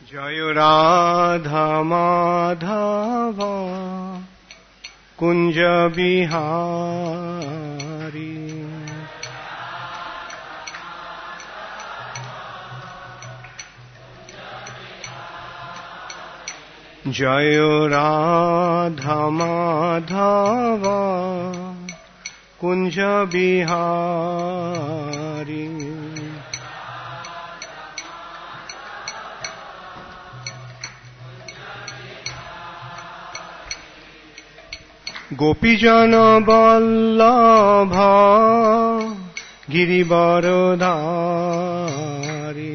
জয় রাধা মাধব কুঞ্জ বিহারী। জয় রাধা মাধব কুঞ্জ বিহারী। গোপীজন বল্লভ গিরিবরধারী।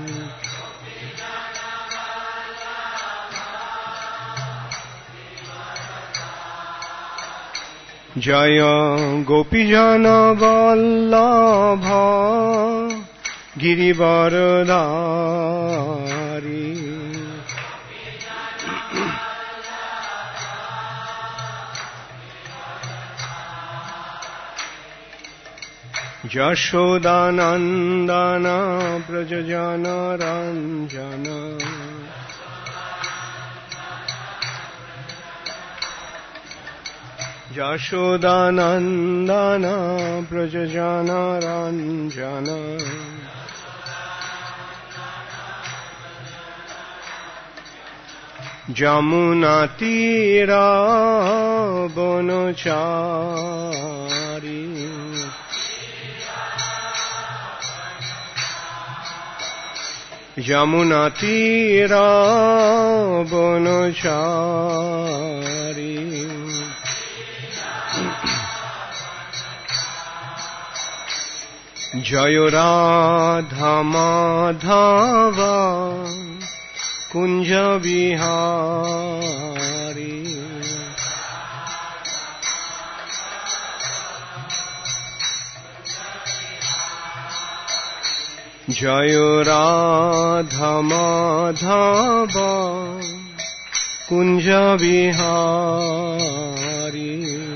জয় গোপীজন বল্লভ গিরিবরধারী। যশোদানন্দন ব্রজজন রঞ্জন। যশোদানন্দন ব্রজজন রঞ্জন। যমুনা তীর বনচারী। যমুনা তীর বনচারী। জয় রাধা মাধব কুঞ্জ বিহারী। জয় রাধা মাধব কুঞ্জ বিহারী।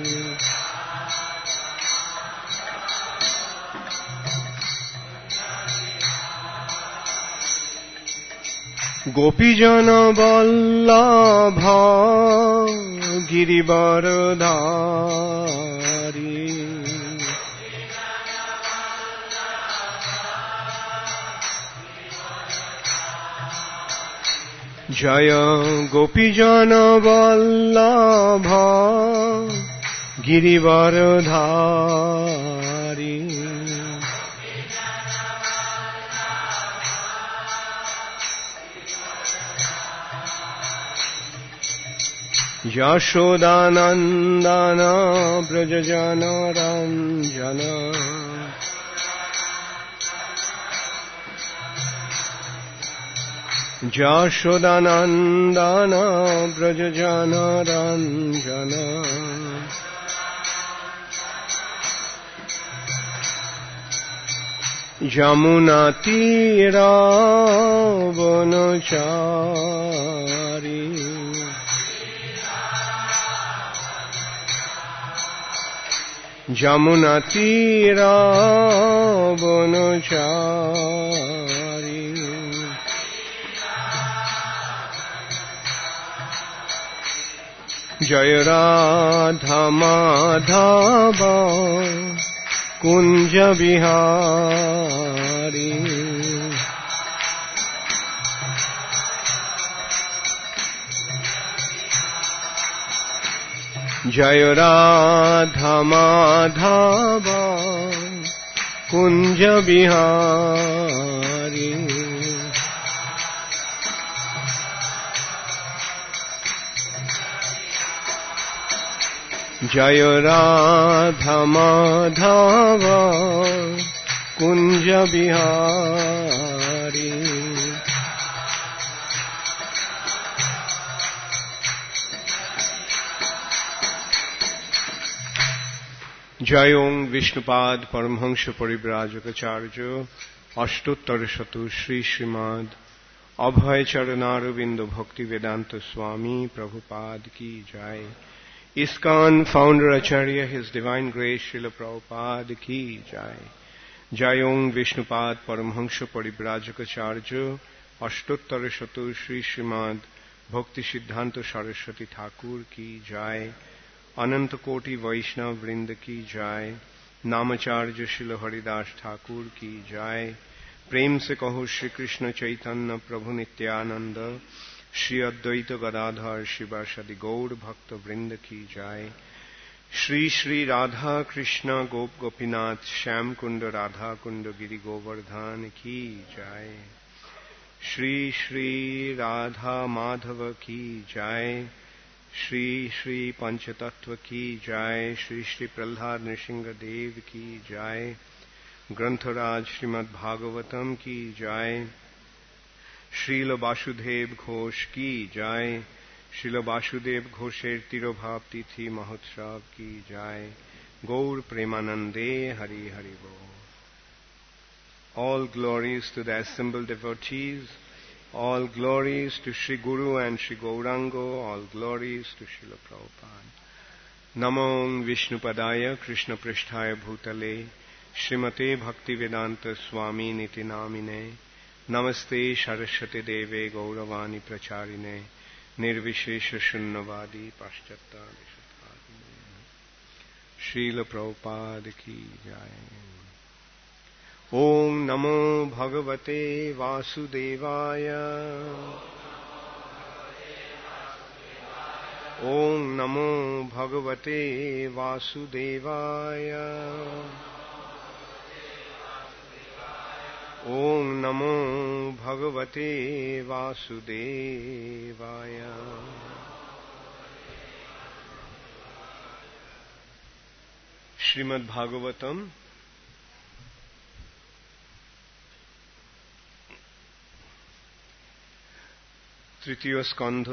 গোপীজন বল্লভ গিরিবরধারী। জয় গোপীজন বল্লভ গিরিবরধারী। যশোদানন্দন ব্রজজন রঞ্জন। যশোদানন্দন ব্রজজন রঞ্জন। যমুনা তীর বনচারী। যমুনা তীর বনচারী। জয় রাধা মাধব কুঞ্জ বিহারী। জয় রাধা মাধব কুঞ্জ বিহারী। জয় রাধা মাধব কুঞ্জ বিহারী। জয় ওং বিষ্ণুপাদ পরমহংস পরিব্রাজকাচার্য অষ্টোত্তরশত শ্রী শ্রীমদ অভয় চরণারবিন্দ ভক্তি বেদান্ত স্বামী প্রভুপাদ কি জয়। ISKCON founder Acharya, His Divine Grace Srila Prabhupada ki jai. Jai Om Vishnupad Paramhansha Paribrajaka Charjo अष्टोत्तरशतु Shri Shrimad भक्ति सिद्धांत सरस्वती ठाकुर की जय। अनंत कोटि वैष्णव वृंद की जय। नामाचार्य शिल हरिदास ठाकुर की जय। प्रेम से कहो श्री कृष्ण चैतन्य प्रभु नित्यानंद, श्री अद्वैत गदाधर शिवासदि गौर भक्त वृंद की जय। श्री श्री राधा कृष्ण गोप गोपीनाथ श्याम कुंड राधा कुंड गिरि गोवर्धन की जय। श्री श्री राधा माधव की जय। श्री श्री पंचतत्व की जय। श्री श्री प्रहलाद नृसिंह देव की जय। ग्रंथराज श्रीमद् भागवतम की जय। श्रील वासुदेव घोष की जय। श्रील वासुदेव घोषेर तिरोभाव तिथि महोत्सव की जय। गौर प्रेमानंदे हरि हरि बोल। All glories to the assembled devotees, all glories to Sri Guru and Sri Gaurango, all glories to Srila Prabhupada. Namo Vishnupadaya Krishna Pristhaya Bhutale Srimate Bhaktivedanta Swami Niti Namine Namaste Saraswati Deve Gauravani Pracharine Nirvishesha Shunnavadi Paschata Vishadhadine. Srila Prabhupada ki jai. Om Namo Bhagavate Vasudevaya. Om Namo Bhagavate Vasudevaya. Om Namo Bhagavate Vasudevaya. Srimad Bhagavatam तृतीय स्कंध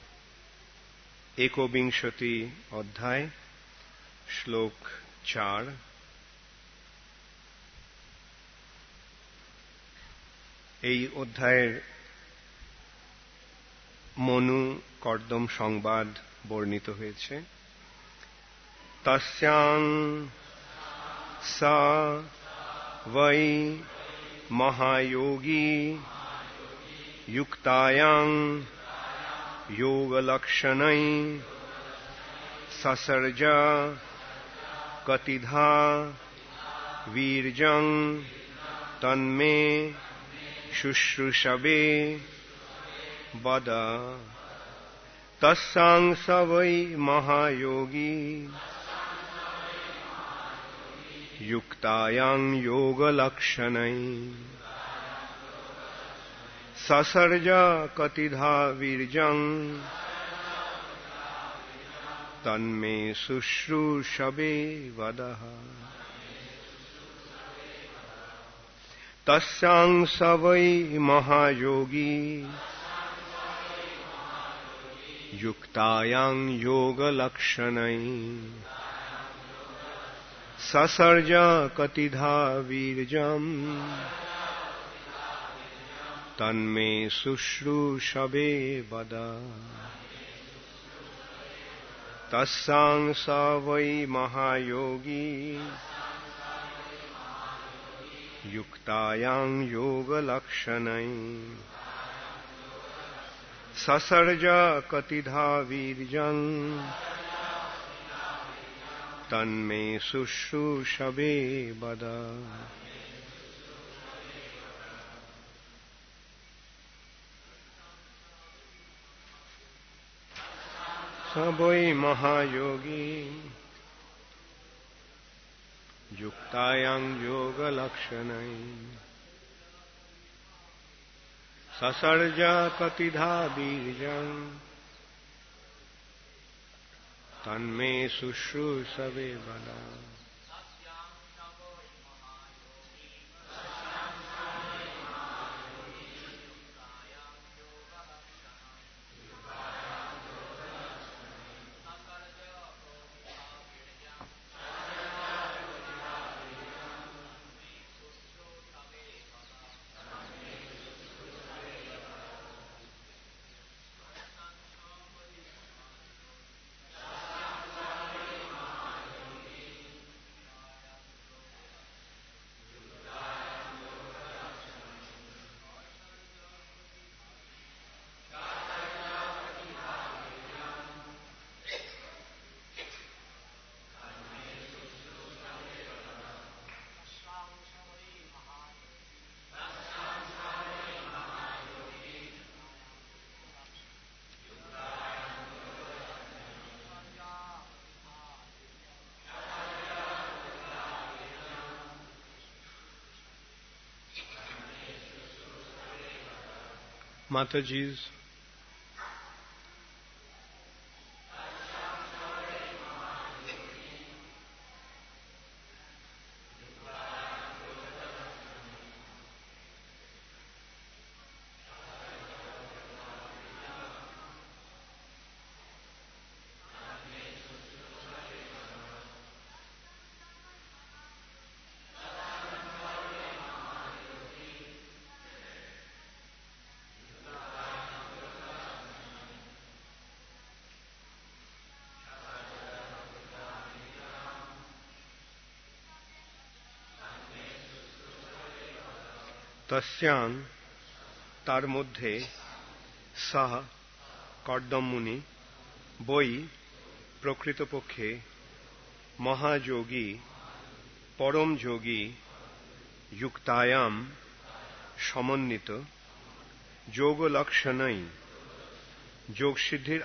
एकोविंशति अध्याय श्लोक 4। এই অধ্যায়ের মনু কর্দম সংবাদ বর্ণিত হয়েছে। তস্যাং সা वै महायोगी युक्तायां योगलक्षणै ससर्ज कतिधा वीर्यं तन्मे शुश्रूषवे वद। तस्यां स वै महायोगी युक्तायां योगलक्षणै ससर्ज कतिधा वीर्यं तन्मे शुश्रूषवे वदः। तस्यां स वै महायोगी युक्तायां योगलक्षणै ससर्ज कतिधा वीर्यं तन्मे शुश्रूषवे वद। तस्यां स वै महायोगी युक्तायां योगलक्षणै ससर्ज कतिधा वीर्यं तन्मे शुश्रूषवे वद। स वै महायोगी युक्तायां योगलक्षणै ससर्ज कतिधा वीर्यं तन्मे शुश्रूषवे वद। Mataji's তস্যাং তার মধ্যে সহ কর্দম মুনি বই প্রকৃতপক্ষে মহাযোগী পরম যোগী যুক্তায়াম সমন্বিত যোগ লক্ষণই যোগসিদ্ধির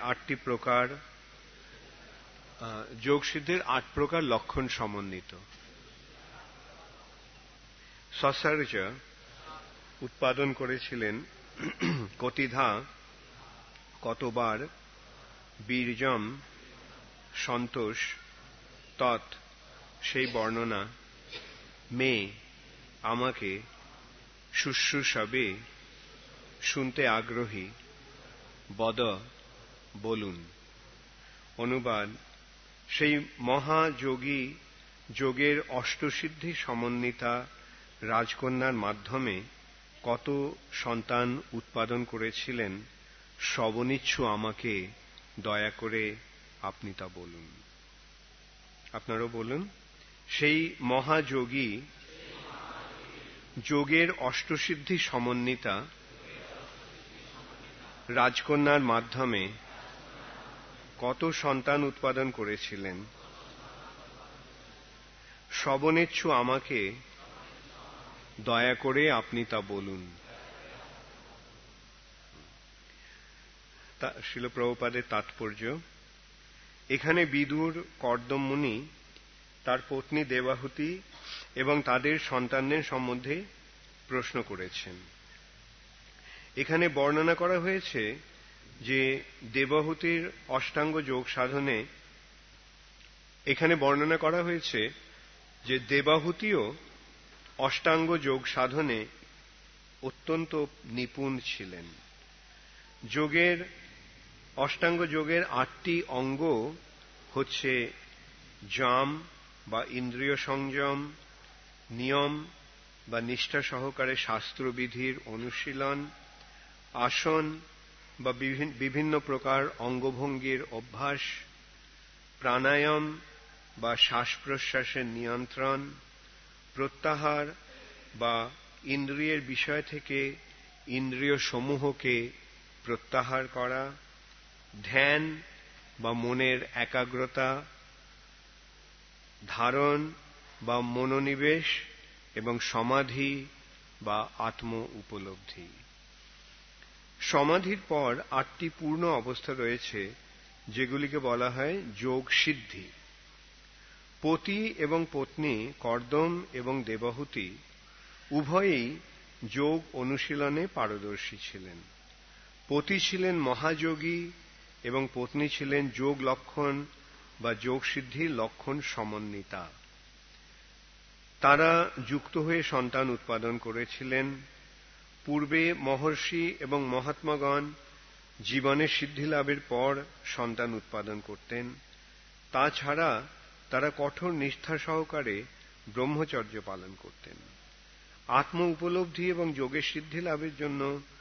8 প্রকার লক্ষণ সমন্বিত সসর্জ উৎপাদন করেছিলেন কতিধা কতবার বীর্যম সন্তোষ তৎ সেই বর্ণনা মে আমাকে শুশ্রূষবে শুনতে আগ্রহী বদ বলুন। অনুবাদ সেই মহাযোগী যোগের অষ্টসিদ্ধি সমন্বিতা রাজকন্যার মাধ্যমে কত সন্তান উৎপাদন করেছিলেন শ্রবণিচ্ছু আমাকে দয়া করে আপনি তা বলুন। আপনারাও বলুন। সেই মহাযোগী যোগের অষ্টসিদ্ধি সমন্বিতা রাজকন্যার মাধ্যমে কত সন্তান উৎপাদন করেছিলেন শ্রবণেচ্ছু আমাকে দয়া করে আপনি তা বলুন। শ্রীল প্রভুপাদের তাৎপর্য এখানে বিদুর কর্দম মুনি তার পত্নী দেবাহুতি এবং তাদের সন্তানদের সম্বন্ধে প্রশ্ন করেছেন। এখানে বর্ণনা করা হয়েছে যে দেবাহুতির অষ্টাঙ্গ যোগ সাধনে এখানে বর্ণনা করা হয়েছে যে দেবাহুতিও অষ্টাঙ্গ যোগ সাধনে অত্যন্ত নিপুণ ছিলেন। যোগের অষ্টাঙ্গ যোগের 8টি অঙ্গ হচ্ছে জাম বা ইন্দ্রিয় সংযম, নিয়ম বা নিষ্ঠা সহকারে শাস্ত্রবিধির অনুশীলন, আসন বা বিভিন্ন প্রকার অঙ্গভঙ্গির অভ্যাস, প্রাণায়াম বা শ্বাস প্রশ্বাসের নিয়ন্ত্রণ, প্রত্যাহার বা ইন্দ্রিয়ের বিষয় থেকে ইন্দ্রিয় সমূহকে প্রত্যাহার করা, ধ্যান বা মনের একাগ্রতা, ধারণ বা মনোনিবেশ এবং সমাধি বা আত্ম উপলব্ধি। সমাধির পর 8টি পূর্ণ অবস্থা রয়েছে যেগুলিকে বলা হয় যোগ সিদ্ধি। পতি এবং পত্নী কর্দম এবং দেবাহুতি উভয়েই যোগ অনুশীলনে পারদর্শী ছিলেন। পতি ছিলেন মহাযোগী এবং পত্নী ছিলেন যোগ লক্ষণ বা যোগ সিদ্ধির লক্ষণ সমন্বিতা। তারা যুক্ত হয়ে সন্তান উৎপাদন করেছিলেন। পূর্বে মহর্ষি এবং মহাত্মাগণ জীবনের সিদ্ধি লাভের পর সন্তান উৎপাদন করতেন। তাছাড়া তারা কঠোর নিষ্ঠা সহকারে ব্রহ্মচর্য পালন করতেন। আত্ম উপলব্ধি এবং যোগের সিদ্ধি লাভের জন্য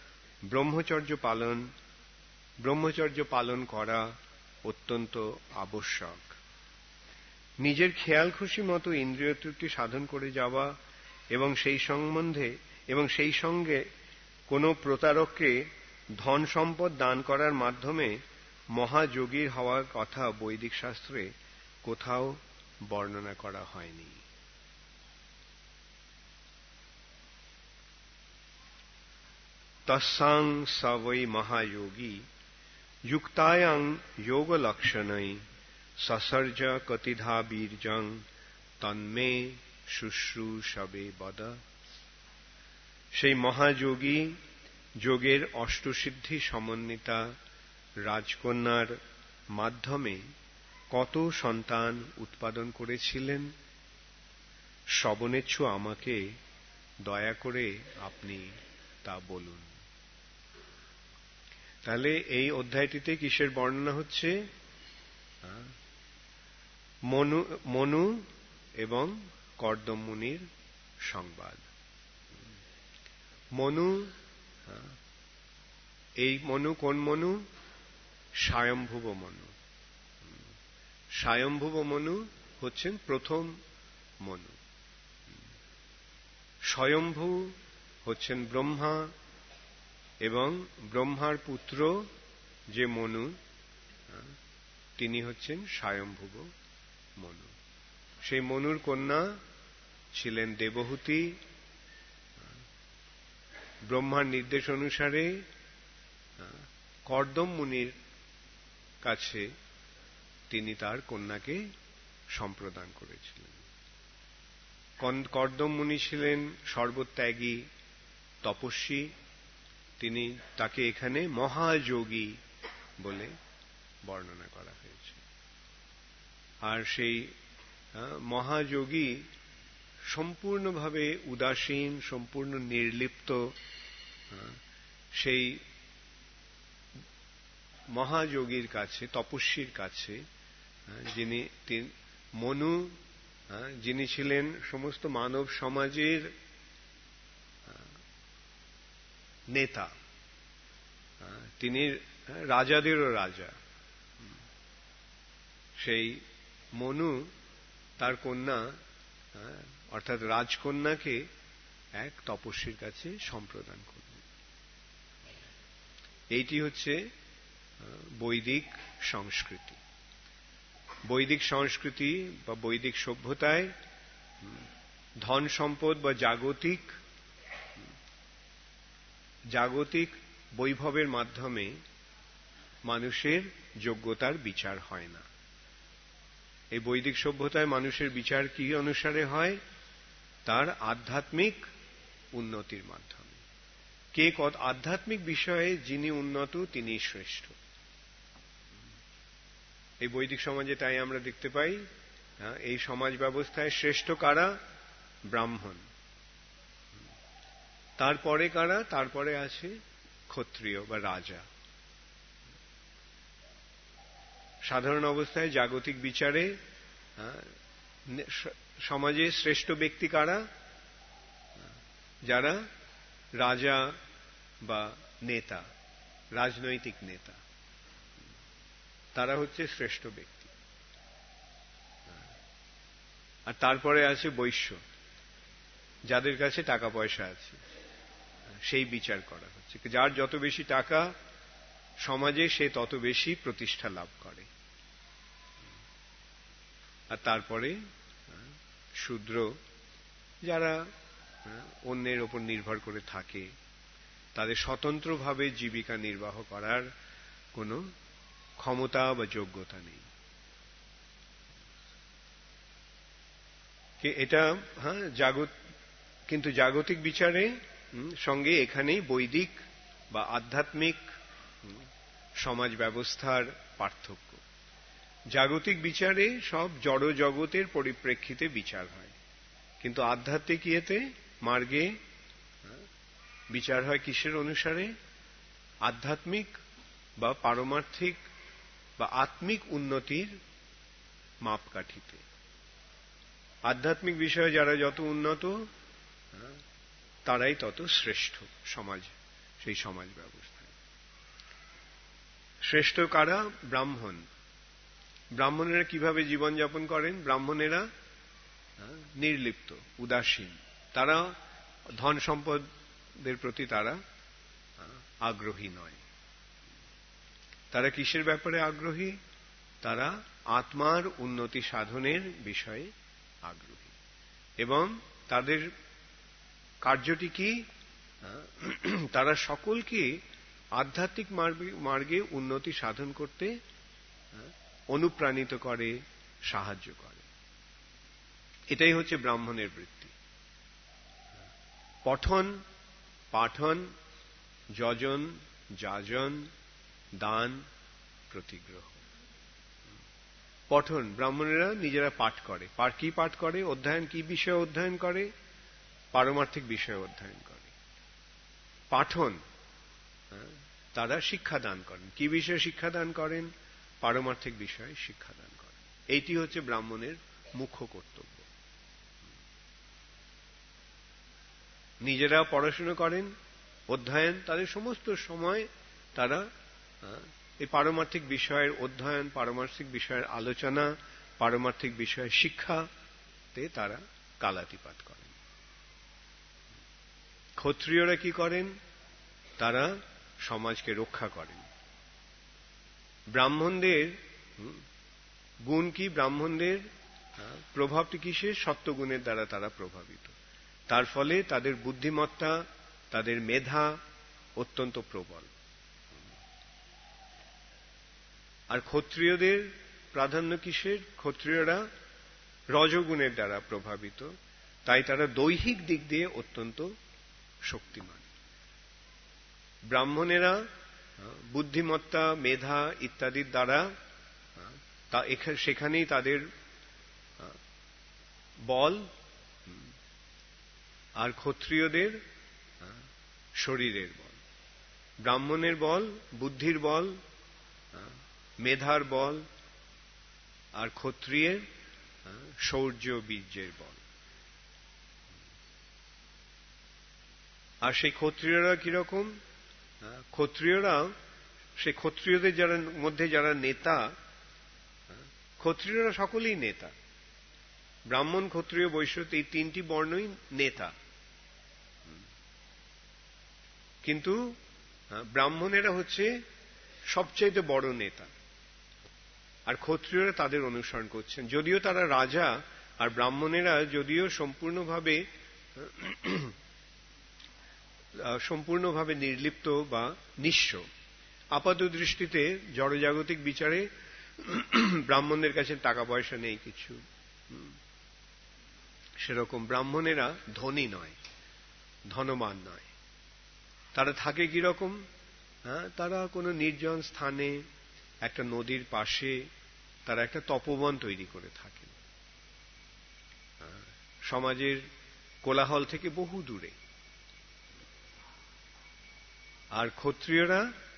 ব্রহ্মচর্য পালন করা অত্যন্ত আবশ্যক। নিজের খেয়াল খুশি মতো ইন্দ্রিয় তৃপ্তি সাধন করে যাওয়া এবং সেই সঙ্গে কোনো প্রতারককে ধন সম্পদ দান করার মাধ্যমে মহাযোগীর হওয়ার কথা বৈদিক শাস্ত্রে কোথাও বর্ণনা করা হয়নি। তস্যাং স বৈ মহাযোগী যুক্তায়াং যোগ লক্ষণৈ সসর্জ কতিধা বীর্যং তন্মে শুশ্রূষবে বদ। সেই মহাযোগী যোগের অষ্টসিদ্ধি সমন্বিতা রাজকন্যার মাধ্যমে কত সন্তান উৎপাদন করেছিলেন, শ্রবণেচ্ছু আমাকে দয়া করে আপনি তা বলুন। তাহলে এই অধ্যায়টিতে কিসের বর্ণনা হচ্ছে? মনু এবং কর্দম মুনির সংবাদ। মনু, এই মনু কোন মনু? স্বয়ম্ভুব মনু। স্বয়ম্ভুব মনু হচ্ছেন প্রথম মনু। স্বয়ম্ভু হচ্ছেন ব্রহ্মা, এবং ব্রহ্মার পুত্র যে মনু, তিনি হচ্ছেন স্বয়ম্ভুব মনু। সেই মনুর কন্যা ছিলেন দেবহূতি। ব্রহ্মার নির্দেশ অনুসারে কর্দম মুনির কাছে তিনি তার কন্যাকে সম্প্রদান করেছিলেন। কর্দম মুনি ছিলেন সর্বত্যাগী তপস্বী। তিনি তাকে এখানে মহাযোগী বলে বর্ণনা করা হয়েছে। আর সেই মহাযোগী সম্পূর্ণভাবে উদাসীন, সম্পূর্ণ নির্লিপ্ত, সেই মহাযোগীর কাছে, তপস্বীর কাছে, যিনি মনু, যিনি ছিলেন সমস্ত মানব সমাজের নেতা, তিনি রাজাদেরও রাজা, সেই মনু তার কন্যা অর্থাৎ রাজকন্যাকে এক তপস্বীর কাছে সম্প্রদান করলেন। এইটি হচ্ছে বৈদিক সংস্কৃতি। বৈদিক সংস্কৃতি বা বৈদিক সভ্যতায় ধন সম্পদ বা জাগতিক বৈভবের মাধ্যমে মানুষের যোগ্যতার বিচার হয় না। এই বৈদিক সভ্যতায় মানুষের বিচার কি অনুসারে হয়? তার আধ্যাত্মিক উন্নতির মাধ্যমে। কে কত আধ্যাত্মিক বিষয়ে যিনি উন্নত তিনি শ্রেষ্ঠ। এই বৈদিক সমাজে তাই আমরা দেখতে পাই, এই সমাজ ব্যবস্থায় শ্রেষ্ঠ কারা? ব্রাহ্মণ। তারপরে কারা? তারপরে আছে ক্ষত্রিয় বা রাজা। সাধারণ অবস্থায় জাগতিক বিচারে সমাজে শ্রেষ্ঠ ব্যক্তি কারা? যারা রাজা বা নেতা, রাজনৈতিক নেতা, তারা হচ্ছে শ্রেষ্ঠ ব্যক্তি। আর তারপরে আছে বৈশ্য, যাদের কাছে টাকা পয়সা আছে, সেই বিচার করা হচ্ছে। যার যত বেশি টাকা সমাজে, সে তত বেশি প্রতিষ্ঠা লাভ করে। আর তারপরে শূদ্র, যারা অন্যের ওপর নির্ভর করে থাকে, তাদের স্বতন্ত্রভাবে জীবিকা নির্বাহ করার কোনো ক্ষমতা বা যোগ্যতা নেই। এটা কিন্তু জাগতিক বিচারে সঙ্গে এখানেই বৈদিক বা আধ্যাত্মিক সমাজ ব্যবস্থার পার্থক্য। জাগতিক বিচারে সব জড় জগতের পরিপ্রেক্ষিতে বিচার হয়, কিন্তু আধ্যাত্মিক মার্গে বিচার হয় কিসের অনুসারে? আধ্যাত্মিক বা পারমার্থিক বা আত্মিক উন্নতির মাপকাঠিতে। আধ্যাত্মিক বিষয়ে যারা যত উন্নত, তারাই তত শ্রেষ্ঠ সমাজ, সেই সমাজ ব্যবস্থায়। শ্রেষ্ঠ কারা? ব্রাহ্মণ। ব্রাহ্মণেরা কিভাবে জীবনযাপন করেন? ব্রাহ্মণেরা নির্লিপ্ত, উদাসীন। তারা ধন সম্পদের প্রতি তারা আগ্রহী নয়। তারা কিসের ব্যাপারে আগ্রহী? তারা আত্মার উন্নতি সাধনের বিষয়ে আগ্রহী। এবং তাদের কার্যটি কি? তারা সকলকে আধ্যাত্মিক মার্গে উন্নতি সাধন করতে অনুপ্রাণিত করে, সাহায্য করে। এটাই হচ্ছে ব্রাহ্মণের বৃত্তি। পঠন, পাঠন, যজন, যাজন, দান, প্রতিগ্রহ। পঠন, ব্রাহ্মণেরা নিজেরা পাঠ করে। কি পাঠ করে? অধ্যয়ন। কি বিষয়ে অধ্যয়ন করে? পারমার্থিক বিষয়ে অধ্যয়ন করে। পাঠন, তারা শিক্ষাদান করেন। কি বিষয়ে শিক্ষাদান করেন? পারমার্থিক বিষয়ে শিক্ষাদান করেন। এইটি হচ্ছে ব্রাহ্মণের মুখ্য কর্তব্য। নিজেরা পড়াশোনা করেন, অধ্যয়ন, তাদের সমস্ত সময় তারা এই পারমার্থিক বিষয়ের অধ্যয়ন, পারমার্থিক বিষয়ের আলোচনা, পারমার্থিক বিষয়ের শিক্ষাতে তারা কালাতিপাত করেন। ক্ষত্রিয়রা কি করেন? তারা সমাজকে রক্ষা করেন। ব্রাহ্মণদের গুণ কি? ব্রাহ্মণদের প্রভাবটি কিসের? সত্ত্বগুণের দ্বারা তারা প্রভাবিত। তার ফলে তাদের বুদ্ধিমত্তা, তাদের মেধা অত্যন্ত প্রবল। আর ক্ষত্রিয়দের প্রাধান্য কিসের? ক্ষত্রিয়রা রজগুণের দ্বারা প্রভাবিত, তাই তারা দৈহিক দিক দিয়ে অত্যন্ত শক্তিমান। ব্রাহ্মণেরা বুদ্ধিমত্তা, মেধা ইত্যাদির দ্বারা সেখানেই তাদের বল, আর ক্ষত্রিয়দের শরীরের বল। ব্রাহ্মণের বল বুদ্ধির বল, মেধার বল, আর ক্ষত্রিয়ের শৌর্য বীর্যের বল। আর সেই ক্ষত্রিয়রা কিরকম? ক্ষত্রিয়রা, সেই ক্ষত্রিয়দের যারা মধ্যে যারা নেতা, ক্ষত্রিয়রা সকলেই নেতা। ব্রাহ্মণ, ক্ষত্রিয়, বৈশ্য, এই তিনটি বর্ণই নেতা। কিন্তু ব্রাহ্মণেরা হচ্ছে সবচাইতে বড় নেতা, আর ক্ষত্রিয়রা তাদের অনুসরণ করছেন। যদিও তারা রাজা, আর ব্রাহ্মণেরা যদিও সম্পূর্ণভাবে নির্লিপ্ত বা নিঃস্ব। আপাত দৃষ্টিতে জড়জাগতিক বিচারে ব্রাহ্মণদের কাছে টাকা পয়সা নেই কিছু, সেরকম ব্রাহ্মণেরা ধনী নয়, ধনবান নয়। তারা থাকে কিরকম? তারা কোনো নির্জন স্থানে, একটা নদীর পাশে তারা একটা তপোবন তৈরি করে থাকেন, সমাজের কোলাহল থেকে বহু দূরে। আর ক্ষত্রিয়রা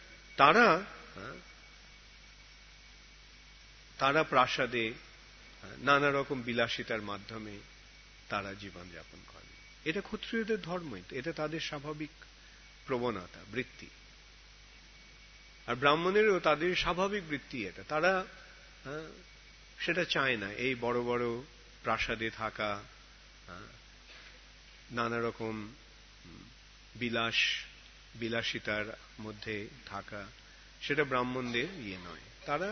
তারা প্রাসাদে নানা রকম বিলাসিতার মাধ্যমে তারা জীবনযাপন করে। এটা ক্ষত্রিয়দের ধর্মই, এটা তাদের স্বাভাবিক প্রবণতা, বৃত্তি। আর ব্রাহ্মণেরও তাদের স্বাভাবিক বৃত্তি এটা। তারা সেটা চায় না, এই বড় বড় প্রাসাদে থাকা, নানা রকম বিলাসিতার মধ্যে থাকা, সেটা ব্রাহ্মণদের ইয়ে নয়। তারা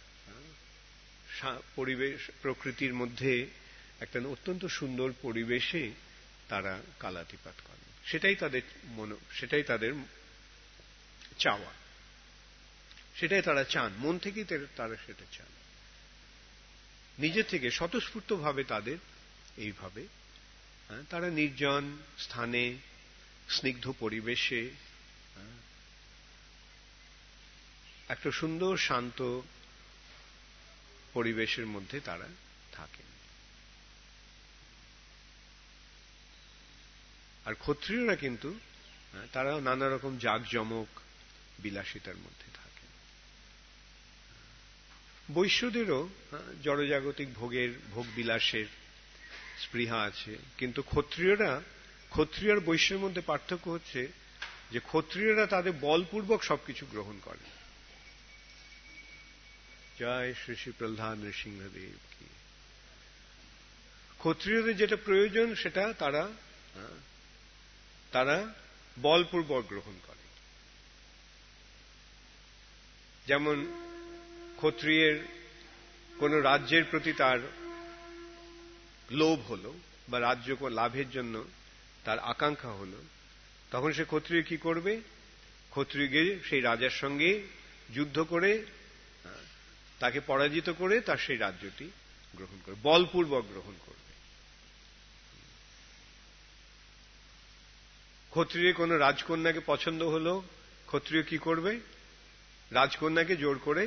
পরিবেশ, প্রকৃতির মধ্যে একটা অত্যন্ত সুন্দর পরিবেশে তারা কালাতিপাত করেন। সেটাই তাদের চাওয়া, সেটাই তারা চান, মন থেকেই তারা সেটা চান। নিজের থেকে স্বতঃস্ফূর্তভাবে তাদের এইভাবে তারা নির্জন স্থানে, স্নিগ্ধ পরিবেশে, একটা সুন্দর শান্ত পরিবেশের মধ্যে তারা থাকেন। আর ক্ষত্রিয়রা কিন্তু তারা নানা রকম জাঁকজমক, বিলাসিতার মধ্যে থাকে। বৈশ্যদেরও জড়জাগতিক ভোগ বিলাসের স্পৃহা আছে, কিন্তু ক্ষত্রিয় আর বৈশ্যের মধ্যে পার্থক্য হচ্ছে যে ক্ষত্রিয়রা তাদের বলপূর্বক সবকিছু গ্রহণ করে। জয় শ্রী শ্রী প্রহ্লাদ নৃসিংহদেব কি। ক্ষত্রিয়দের যেটা প্রয়োজন সেটা তারা বলপূর্বক গ্রহণ করে। যেমন ক্ষত্রিয়ের কোন রাজ্যের প্রতি তার লোভ হলো, বা রাজ্য লাভের জন্য তার আকাঙ্ক্ষা হলো, তখন সে ক্ষত্রিয় কি করবে? ক্ষত্রিয় গিয়ে সেই রাজার সঙ্গে যুদ্ধ করে তাকে পরাজিত করে তার সেই রাজ্যটি গ্রহণ করবে, বলপূর্বক গ্রহণ করবে। ক্ষত্রিয়ের কোনো রাজকন্যাকে পছন্দ হলো, ক্ষত্রিয় কি করবে? রাজকন্যাকে জোর করে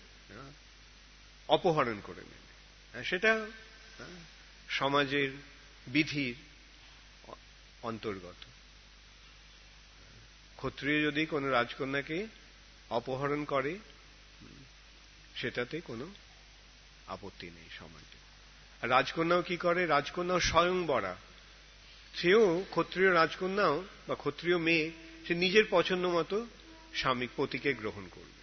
অপহরণ করে নেবে। সেটা সমাজের বিধির অন্তর্গত। ক্ষত্রিয় যদি কোনো রাজকন্যাকে অপহরণ করে সেটাতে কোনো আপত্তি নেই সমাজে। আর রাজকন্যাও কি করে? রাজকন্যাও স্বয়ংবরা, সেও ক্ষত্রিয় রাজকন্যাও বা ক্ষত্রিয় মেয়ে সে নিজের পছন্দ মতো স্বামী পতিকে গ্রহণ করবে।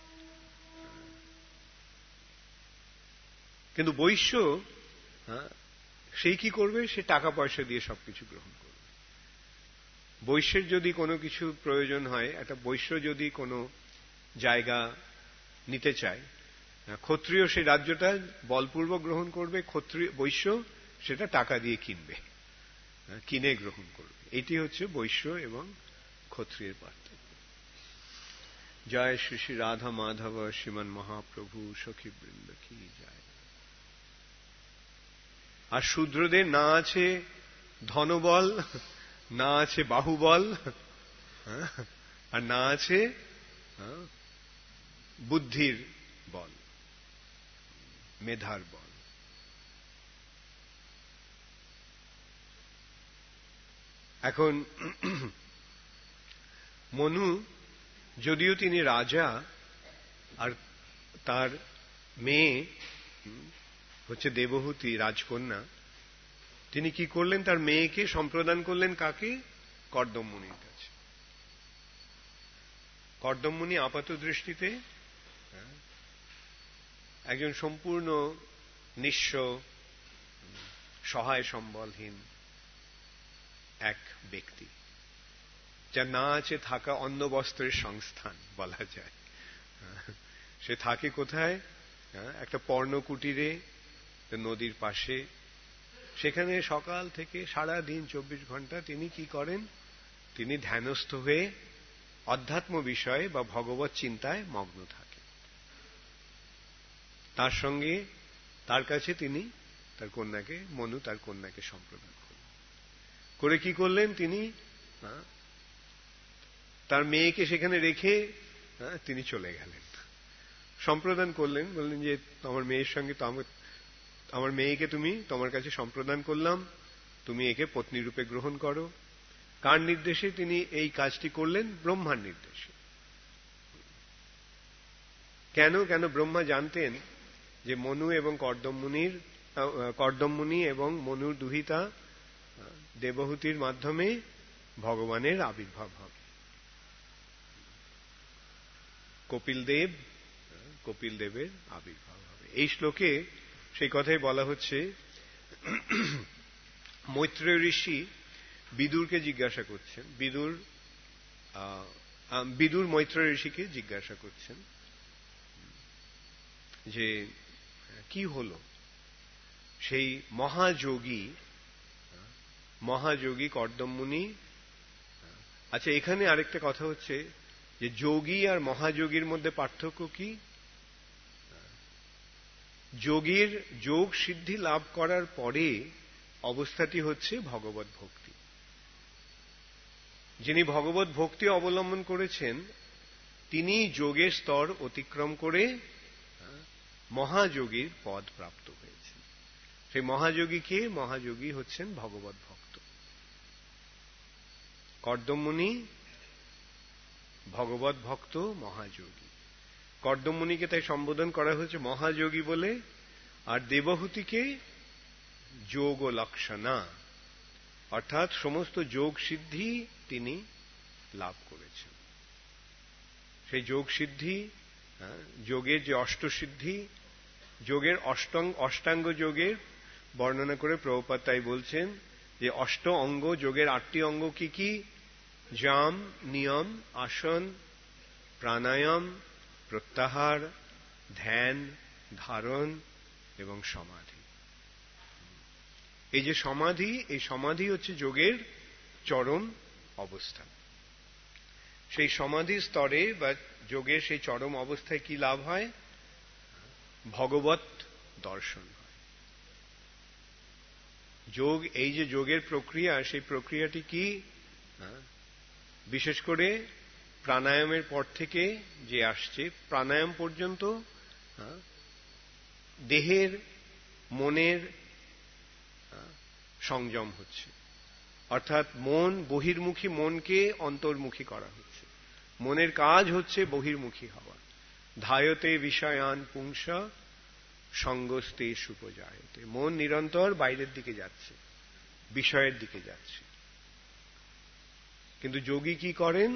কিন্তু বৈশ্য সেই কি করবে? সে টাকা পয়সা দিয়ে সবকিছু গ্রহণ করবে। বৈশ্যের যদি কোনো কিছু প্রয়োজন হয়, একটা বৈশ্য যদি কোনো জায়গা নিতে চায়, ক্ষত্রিয় সেই রাজ্যটা বলপূর্বক গ্রহণ করবে, ক্ষত্রিয় বৈশ্য সেটা টাকা দিয়ে কিনবে, কিনে গ্রহণ করবে। এটি হচ্ছে বৈশ্য এবং ক্ষত্রিয়ের পার্থক্য। জয় শ্রী শ্রী রাধা মাধব শ্রীমান মহাপ্রভু সখী বৃন্দ কি জয়। আর শূদ্রদের না আছে ধনবল, না আছে বাহুবল, আর না আছে বুদ্ধির বল, মেধার বল। এখন মনু যদিও তিনি রাজা, আর তার মেয়ে হচ্ছে দেবহূতি রাজকন্যা, তিনি কি করলেন? তার মেয়েকে সম্প্রদান করলেন কাকে? কর্দম মুনির কাছে। কর্দম মুনি আপাত দৃষ্টিতে একজন সম্পূর্ণ নিঃস্ব, সহায় সম্বলহীন এক ব্যক্তি, যার না আছে থাকা অন্ন বস্ত্রের সংস্থান বলা যায়। সে থাকে কোথায়? একটা পর্ণকুটিরে, নদীর পাশে। সেখানে সকাল থেকে সারা দিন 24 ঘন্টা তিনি কি করেন? তিনি ধ্যানস্থ হয়ে অধ্যাত্ম বিষয়ে বা ভগবত চিন্তায় মগ্ন থাকেন। তার সঙ্গে তার কাছে তিনি তার কন্যাকে, মনু তার কন্যাকে সম্প্রদান করলেন। করে কি করলেন? তিনি তার মেয়েকে সেখানে রেখে তিনি চলে গেলেন। সম্প্রদান করলেন, বললেন যে আমার মেয়ের সঙ্গে তো আমার মেয়েকে তুমি তোমার কাছে সম্প্রদান করলাম, তুমি একে পত্নী রূপে গ্রহণ করো। কার নির্দেশে তিনি এই কাজটি করলেন? ব্রহ্মার নির্দেশে। কেন? ব্রহ্মা জানতেন যে মনু এবং কর্দম মুনি এবং মনুর দুহিতা দেবহূতির মাধ্যমে ভগবানের আবির্ভাব হবে। কপিল দেবের আবির্ভাব হবে। এই শ্লোকে সেই কথাই বলা হচ্ছে। মৈত্রেয় ঋষি বিদুরকে জিজ্ঞাসা করছেন, বিদুর মৈত্রেয় ঋষিকে জিজ্ঞাসা করছেন যে কি হলো সেই মহাযোগী কর্দম মুনি। আচ্ছা, এখানে আরেকটা কথা হচ্ছে যে যোগী আর মহাযোগীর মধ্যে পার্থক্য কি? যোগীর যোগ সিদ্ধি লাভ করার পরে অবস্থাটি হচ্ছে ভগবত ভক্তি। যিনি ভগবত ভক্তি অবলম্বন করেছেন তিনি যোগের স্তর অতিক্রম করে মহাযোগীর পদ প্রাপ্ত হয়েছেন। সেই মহাযোগী কে? মহাযোগী হচ্ছেন ভগবত ভক্ত। কর্দম মুনি ভগবত ভক্ত মহাযোগী। কর্দম মুনিকে তাই সম্বোধন করা হয়েছে মহাযোগী বলে, আর দেবহূতিকে যোগ ও লক্ষণা, অর্থাৎ সমস্ত যোগ সিদ্ধি তিনি লাভ করেছেন। সেই যোগ সিদ্ধি, যোগের যে অষ্টসিদ্ধি, যোগের অষ্টাঙ্গ যোগের বর্ণনা করে প্রভুপাদ তাই বলছেন যে অষ্ট অঙ্গ, যোগের 8টি অঙ্গ কি কি? জাম, নিয়ম, আসন, প্রাণায়াম, প্রত্যাহার, ধ্যান, ধারণ এবং সমাধি। এই যে সমাধি, এই সমাধি হচ্ছে যোগের চরম অবস্থা। সেই সমাধি স্তরে বা যোগের সেই চরম অবস্থায় কি লাভ হয়? ভগবত দর্শন হয়। যোগ, এই যে যোগের প্রক্রিয়া, সেই প্রক্রিয়াটি কি? বিশেষ করে প্রাণায়ামের পর থেকে যে আসছে, প্রাণায়াম পর্যন্ত দেহের মনের সংযম হচ্ছে, অর্থাৎ মন বহির্মুখী মনকে অন্তর্মুখী করা হচ্ছে। মনের কাজ হচ্ছে বহির্মুখী হওয়া। ধায়তে বিষয়ান পুংসা সঙ্গস্তে সুপজায়তে। মন নিরন্তর বাইরের দিকে যাচ্ছে, বিষয়ের দিকে যাচ্ছে। কিন্তু যোগী কি করেন?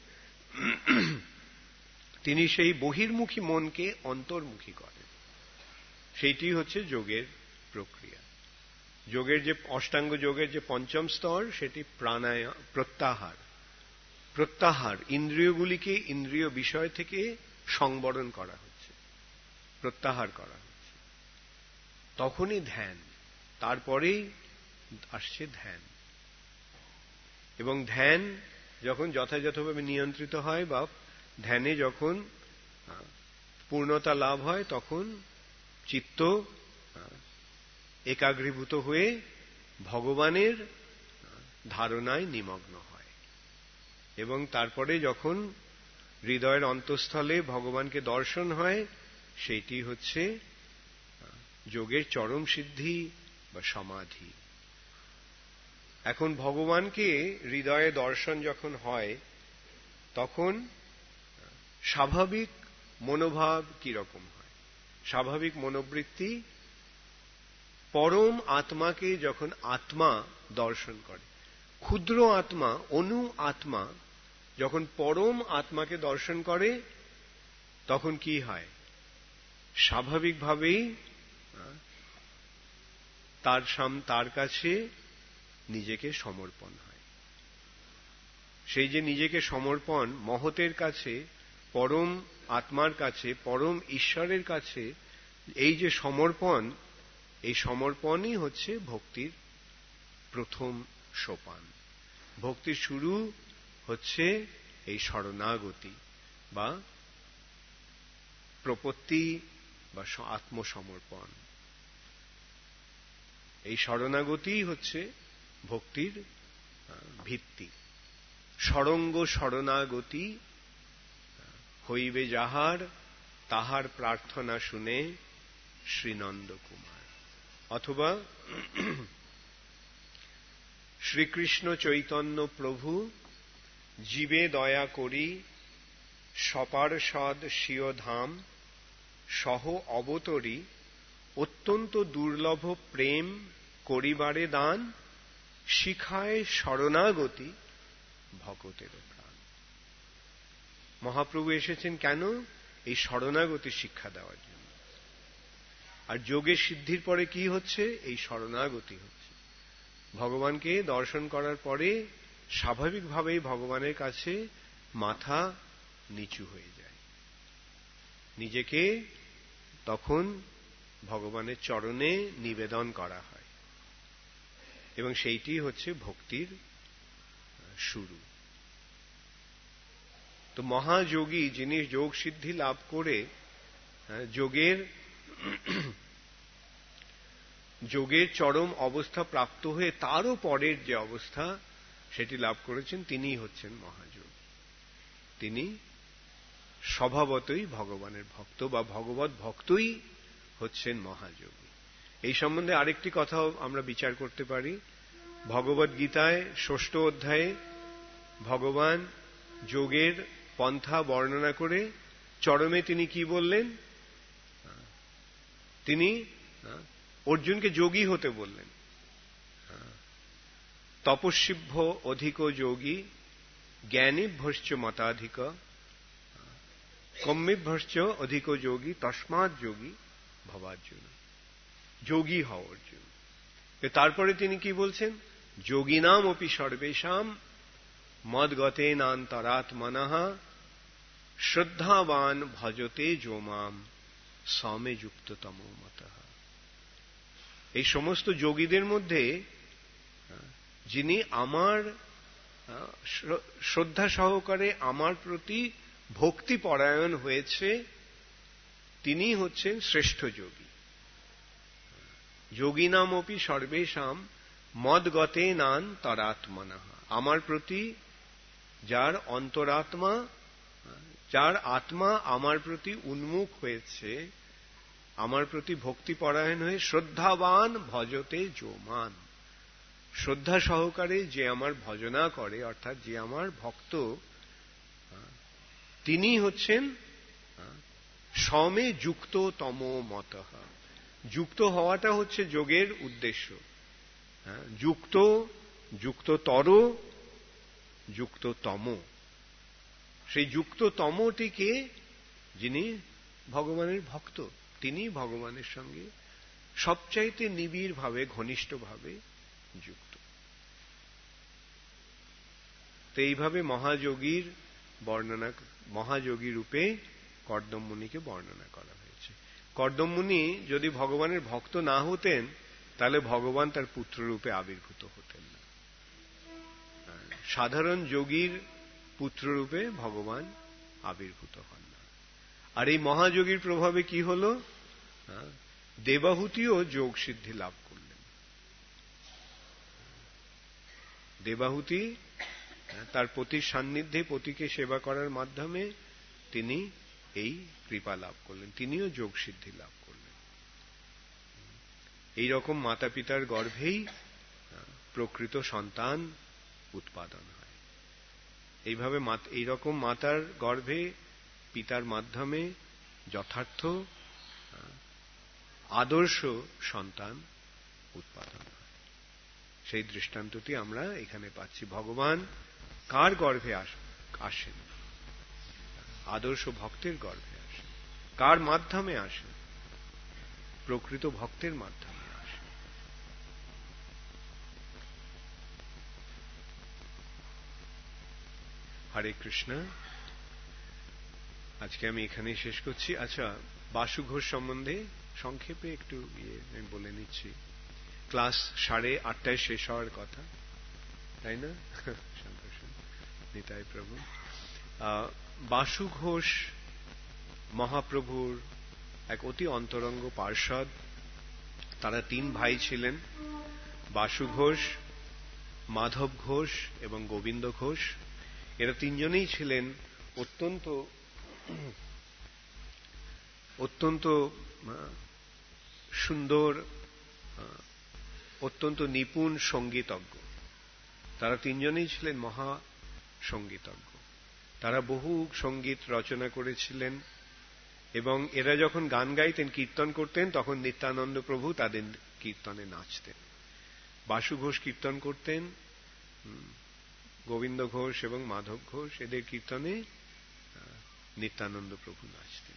তিনি সেই বহির্মুখী মনকে অন্তর্মুখী করেন। সেইটি হচ্ছে যোগের প্রক্রিয়া। যোগের যে অষ্টাঙ্গ যোগের যে পঞ্চম স্তর, সেটি প্রাণায়াম, প্রত্যাহার। প্রত্যাহার, ইন্দ্রিয়গুলিকে ইন্দ্রিয় বিষয় থেকে সংবরণ করা হচ্ছে, প্রত্যাহার করা হচ্ছে। তখনই ধ্যান, তারপরেই আসছে ধ্যান। এবং ধ্যান যখন যথাযথভাবে নিয়ন্ত্রিত হয় বা ধ্যানে যখন পূর্ণতা লাভ হয়, তখন চিত্ত একাগ্রীভূত হয়ে ভগবানের ধারণায় নিমগ্ন হয়। এবং তারপরে যখন হৃদয়ের অন্তঃস্থলে ভগবানকে দর্শন হয়, সেইটি হচ্ছে যোগের চরম সিদ্ধি বা সমাধি। এখন ভগবানকে হৃদয়ে দর্শন যখন হয়, তখন স্বাভাবিক মনোভাব কিরকম হয়? স্বাভাবিক মনোবৃত্তি, পরম আত্মাকে যখন আত্মা দর্শন করে, ক্ষুদ্র আত্মা, অনু আত্মা যখন পরম আত্মাকে দর্শন করে, তখন কি হয়? স্বাভাবিকভাবেই তার কাছে নিজেকে সমর্পণ হয়। সেই যে নিজেকে সমর্পণ, মহতের কাছে, পরম আত্মার কাছে, পরম ঈশ্বরের কাছে এই যে সমর্পণ, এই সমর্পণই হচ্ছে ভক্তির প্রথম সোপান। ভক্তির শুরু হচ্ছে এই শরণাগতি বা প্রপত্তি বা আত্মসমর্পণ। এই শরণাগতিই হচ্ছে ভক্তির ভিত্তি। সরঙ্গ শরণাগতি হইবে যাহার, তাহার প্রার্থনা শুনে শ্রীনন্দ কুমার। অথবা শ্রীকৃষ্ণ চৈতন্য প্রভু জীবে দয়া করি, সপার্ষদ স্বীয় ধাম সহ অবতরী, অত্যন্ত দুর্লভ প্রেম করিবারে দান, শিখায় শরণাগতি ভকতের প্রাণ। মহাপ্রভু এসেছেন কেন? এই শরণাগতি শিক্ষা দেওয়ার জন্য। আর যোগের সিদ্ধির পরে কি হচ্ছে? এই শরণাগতি হচ্ছে। ভগবানকে দর্শন করার পরে স্বাভাবিকভাবেই ভগবানের কাছে মাথা নিচু হয়ে যায়, নিজেকে তখন ভগবানের চরণে নিবেদন করা হয়। এবং সেইটি হচ্ছে ভক্তির শুরু। তো মহাযোগী, যিনি যোগ সিদ্ধি লাভ করে যোগের চরম অবস্থা প্রাপ্ত হয়ে তারও পরের যে অবস্থা সেটি লাভ করেছেন, তিনিই হচ্ছেন মহাযোগী। তিনি স্বভাবতই ভগবানের ভক্ত বা ভগবত ভক্তই হচ্ছেন মহাযোগী। এই সম্বন্ধে আরেকটি কথাও আমরা বিচার করতে পারি। ভগবদ গীতায় ৬ষ্ঠ অধ্যায়ে ভগবান যোগের পন্থা বর্ণনা করে চরমে তিনি কি বললেন? তিনি অর্জুনকে যোগী হতে বললেন। তপস্বিভ্য অধিক যোগী, জ্ঞানীভ্যশ্চ মতাধিক, কম্মিভ্যশ্চ অধিক যোগী, তস্মাৎ যোগী ভবার্জুন। যোগী হও অর্জুন। তারপরে তিনি কি বলছেন? যোগিনাম অপি সর্বেষাম মদ্গতেনান্তরাত্মনঃ শ্রদ্ধাবান ভজতে যো মাম সমে যুক্ততমো মতঃ। এই সমস্ত যোগীদের মধ্যে যিনি আমার শ্রদ্ধা সহকারে আমার প্রতি ভক্তি পরায়ণ হয়েছে, তিনি হচ্ছেন শ্রেষ্ঠ যোগী। যোগিনামপি সর্বেষাম মদ্গতেনান্তরাত্মনঃ। আমার প্রতি যার অন্তরাত্মা, যার আত্মা আমার প্রতি উন্মুখ হয়েছে, আমার প্রতি ভক্তিপরায়ণ হয়ে শ্রদ্ধাবান ভজতে যোমান, শ্রদ্ধা সহকারে যে আমার ভজনা করে, অর্থাৎ যে আমার ভক্ত, তিনি হচ্ছেন সমে যুক্ত তম মতঃ। যুক্ত হওয়াটা হচ্ছে যোগের উদ্দেশ্য। যুক্ত, যুক্ততর, যুক্ততম। সেই যুক্ততমটিকে, যিনি ভগবানের ভক্ত, তিনি ভগবানের সঙ্গে সবচাইতে নিবিড়ভাবে, ঘনিষ্ঠভাবে যুক্ত। তো এইভাবে মহাযোগীর বর্ণনা, মহাযোগী রূপে কর্দম মুনিকে বর্ণনা করা হয়েছে। কর্দম মুনি যদি ভগবানের ভক্ত না হতেন, তাহলে ভগবান তার পুত্র রূপে আবির্ভূত হতেন না। সাধারণ যোগীর পুত্র রূপে ভগবান আবির্ভূত হন না। আর এই মহাযোগীর প্রভাবে কি হল? দেবাহুতিও যোগ সিদ্ধি লাভ করলেন। দেবাহুতি তার পতির সান্নিধ্যে পতিকে সেবা করার মাধ্যমে তিনি এই কৃপা লাভ করলেন, তিনিও যোগ সিদ্ধি লাভ করলেন। এই রকম মাতা পিতার গর্ভেই প্রকৃত সন্তান উৎপাদন হয়। এইভাবে এইরকম মাতার গর্ভে পিতার মাধ্যমে যথার্থ আদর্শ সন্তান উৎপাদন হয়। সেই দৃষ্টান্তটি আমরা এখানে পাচ্ছি। ভগবান কার গর্ভে আসেন? আদর্শ ভক্তের গর্ভে আসেন। কার মাধ্যমে আসেন? প্রকৃত ভক্তের মাধ্যমে আসেন। হরে কৃষ্ণ। আজকে আমি এখানেই শেষ করছি। আচ্ছা, বাসু ঘোষ সম্বন্ধে সংক্ষেপে একটু আমি বলে নিচ্ছি। ক্লাস 8:30 শেষ হওয়ার কথা, তাই না? নিতাই প্রভু। বাসু ঘোষ মহাপ্রভুর এক অতি অন্তরঙ্গ পার্ষদ। তারা 3 ভাই ছিলেন, বাসু ঘোষ, মাধব ঘোষ এবং গোবিন্দ ঘোষ। এরা 3 জনেই ছিলেন অত্যন্ত সুন্দর, অত্যন্ত নিপুণ সঙ্গীতজ্ঞ। তারা 3 জনেই ছিলেন মহা সঙ্গীতজ্ঞ। তারা বহু সঙ্গীত রচনা করেছিলেন এবং এরা যখন গান গাইতেন, কীর্তন করতেন, তখন নিত্যানন্দ প্রভু তাদের কীর্তনে নাচতেন। বাসু ঘোষ কীর্তন করতেন, গোবিন্দ ঘোষ এবং মাধব ঘোষ এদের কীর্তনে নিত্যানন্দ প্রভু নাচতেন।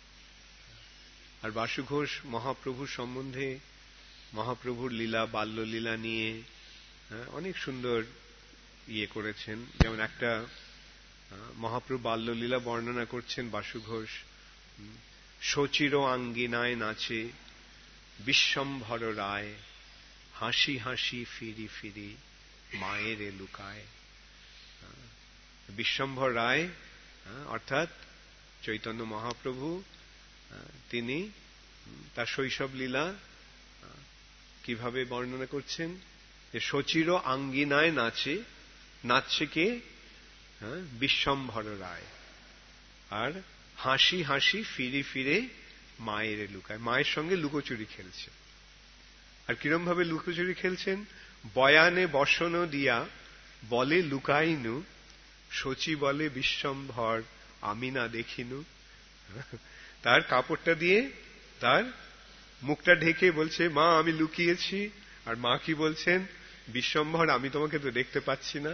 আর বাসু ঘোষ মহাপ্রভুর সম্বন্ধে, মহাপ্রভুর লীলা, বাল্যলীলা নিয়ে অনেক সুন্দর করেছেন। যেমন একটা মহাপ্রভু বাল্যলীলা বর্ণনা করছেন বাসু ঘোষ। শচির আঙ্গিনায় নাচে বিশ্বম্ভর রায়, হাসি হাসি ফিরি ফিরি মায়ের লুকায়। বিশ্বম্ভর রায় অর্থাৎ চৈতন্য মহাপ্রভু, তিনি তার শৈশব লীলা কিভাবে বর্ণনা করছেন? যে শচির আঙ্গিনায় নাচে, নাচছে কে? বিশ্বম্ভর রায়। আর হাসি হাসি ফিরে ফিরে মায়ের লুকায়, মায়ের সঙ্গে লুকোচুরি খেলছে। আর কিরম ভাবে লুকোচুরি খেলছেন? বয়ানে বসন দিয়া বলে লুকাইনু, শচী বলে বিশ্বম্ভর আমি না দেখিনু। তার কাপড়টা দিয়ে তার মুখটা ঢেকে বলছে, মা আমি লুকিয়েছি। আর মা কি বলছেন? বিশ্বম্ভর আমি তোমাকে তো দেখতে পাচ্ছি না।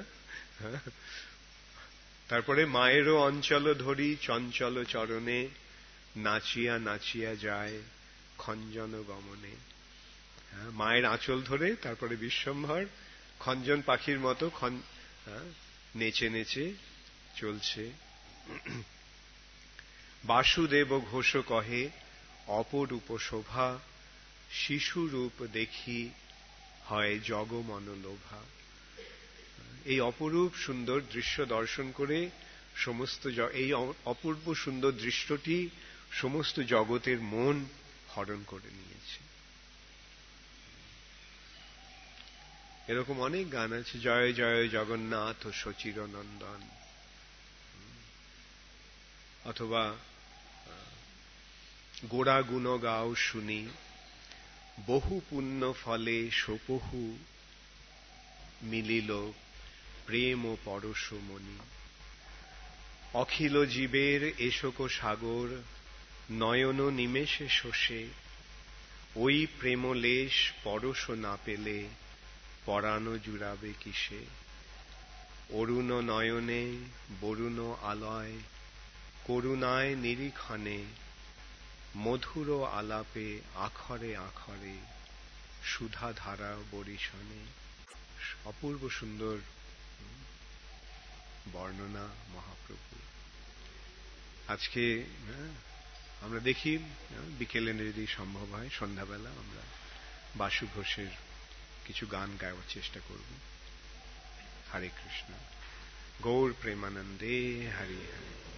তারপরে মায়েরও অঞ্চল ধরি চঞ্চল চরণে, নাচিয়া নাচিয়া যায় খঞ্জন গমনে। মায়ের আঁচল ধরে তারপরে বিশ্বম্ভর খঞ্জন পাখির মতো নেচে নেচে চলছে। বাসুদেব ঘোষ কহে অপরূপ শোভা, শিশু রূপ দেখি হয় জগমন লোভা। এই অপরূপ সুন্দর দৃশ্য দর্শন করে এই অপূর্ব সুন্দর দৃশ্যটি সমস্ত জগতের মন হরণ করে নিয়েছে। এরকম অনেক গান আছে। জয় জয় জগন্নাথ শচির নন্দন, অথবা গোড়া গুণ গাও শুনি, বহু পুণ্য ফলে সোপহু মিলিল প্রেম ও পরশমণি। অখিল জীবের এশোক সাগর নয়ন নিমেষে শোষে, ওই প্রেমলেশ পরশ না পেলে পরাণ জুড়াবে কিসে। অরুণ নয়নে বরুণ আলয় করুণায় নিরীক্ষণে, মধুর আলাপে আখরে আখরে সুধা ধারা বরিশনে। অপূর্ব সুন্দর বর্ণনা মহাপ্রভু। আজকে আমরা দেখি বিকেলে যদি সম্ভব হয় সন্ধ্যাবেলা আমরা বাসু ঘোষের কিছু গান গাওয়ার চেষ্টা করব। হরে কৃষ্ণ, গৌর প্রেমানন্দে, হরি হরি।